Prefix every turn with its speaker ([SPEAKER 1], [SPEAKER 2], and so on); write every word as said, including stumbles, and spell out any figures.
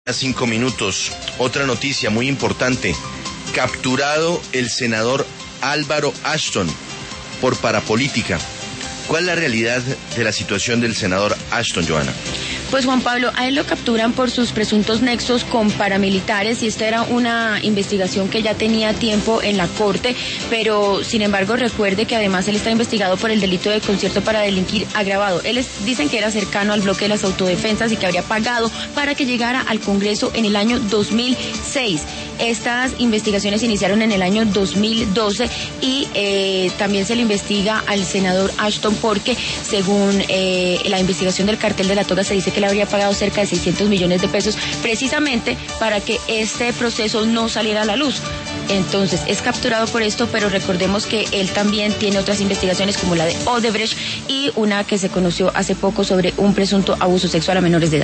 [SPEAKER 1] Cinco minutos. Otra noticia muy importante. Capturado el senador Álvaro Ashton por parapolítica. ¿Cuál es la realidad de la situación del senador Ashton, Joana?
[SPEAKER 2] Pues Juan Pablo, a él lo capturan por sus presuntos nexos con paramilitares y esta era una investigación que ya tenía tiempo en la corte, pero sin embargo recuerde que además él está investigado por el delito de concierto para delinquir agravado. Él es, dicen que era cercano al bloque de las autodefensas y que habría pagado para que llegara al Congreso en el año dos mil seis. Estas investigaciones iniciaron en el año dos mil doce y eh, también se le investiga al senador Ashton porque según eh, la investigación del cartel de la toga se dice que le habría pagado cerca de seiscientos millones de pesos precisamente para que este proceso no saliera a la luz. Entonces es capturado por esto, pero recordemos que él también tiene otras investigaciones como la de Odebrecht y una que se conoció hace poco sobre un presunto abuso sexual a menores de edad.